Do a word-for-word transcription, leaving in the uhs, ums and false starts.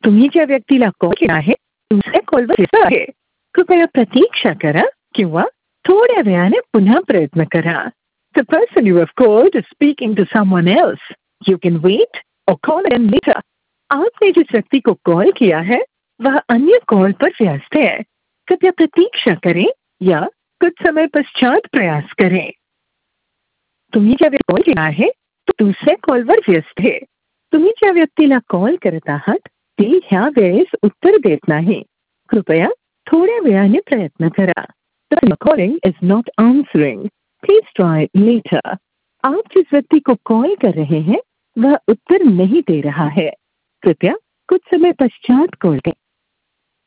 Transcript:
तुम्ही ज्या व्यक्तीला कॉल केला आहे दुसऱ्या कॉलवर व्यस्त आहे. कृपया प्रतीक्षा करा किंवा थोड्या वेळाने पुन्हा प्रयत्न करा. The person you have called is speaking to someone else. You can wait or call again later. आपने जिस व्यक्ति को कॉल किया है वह अन्य कॉल पर व्यस्त है. कृपया प्रतीक्षा करें या कुछ समय पश्चात प्रयास करें. तुम्ही ज्या व्यक्तीला कॉल केला आहे तो दुसऱ्या कॉलवर व्यस्त आहे. तुम्ही ज्या व्यक्तीला कॉल करत आहात ती ह्या वेळेस उत्तर देत नाही. कृपया थोड्या वेळाने प्रयत्न करा. The person calling is not answering. Please try later. आप जिस व्यक्ति को कॉल कर रहे हैं वह उत्तर नहीं दे रहा है. कृपया कुछ समय पश्चात कॉल करें.